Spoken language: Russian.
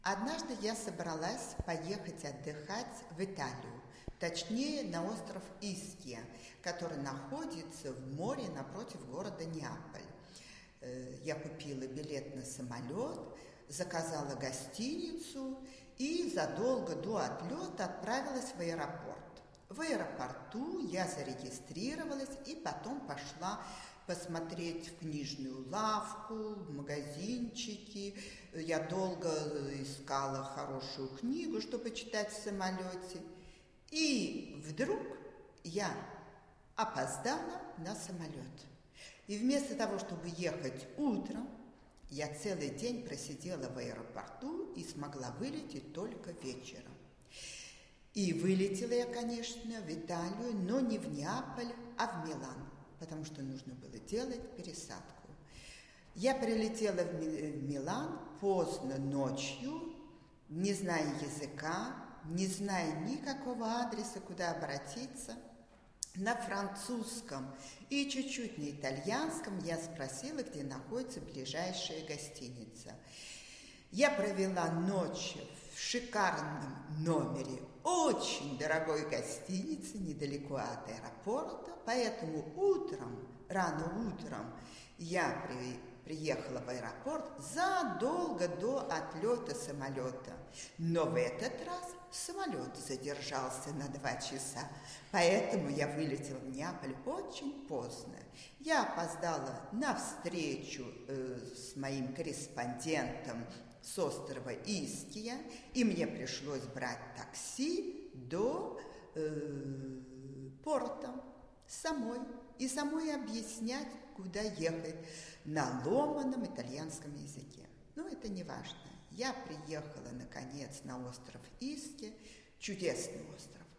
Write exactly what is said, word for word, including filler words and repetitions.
Однажды я собралась поехать отдыхать в Италию, точнее на остров Искья, который находится в море напротив города Неаполь. Я купила билет на самолет, заказала гостиницу и задолго до отлета отправилась в аэропорт. В аэропорту я зарегистрировалась и потом пошла посмотреть в книжную лавку, в магазинчики. Я долго искала хорошую книгу, чтобы читать в самолете. И вдруг я опоздала на самолет. И вместо того, чтобы ехать утром, я целый день просидела в аэропорту и смогла вылететь только вечером. И вылетела я, конечно, в Италию, но не в Неаполь, а в Милан, потому что нужно было делать пересадку. Я прилетела в Милан поздно ночью, не зная языка, не зная никакого адреса, куда обратиться. На французском и чуть-чуть на итальянском я спросила, где находится ближайшая гостиница. Я провела ночь в шикарном номере очень дорогой гостиницы недалеко от аэропорта, поэтому утром, рано утром я при, приехала в аэропорт задолго до отлета самолета. Но в этот раз самолет задержался на два часа, поэтому я вылетела в Неаполь очень поздно. Я опоздала на встречу э, с моим корреспондентом с острова Искья, и мне пришлось брать такси до э, порта самой, и самой объяснять, куда ехать на ломаном итальянском языке. Но это не важно. Я приехала, наконец, на остров Искья, чудесный остров.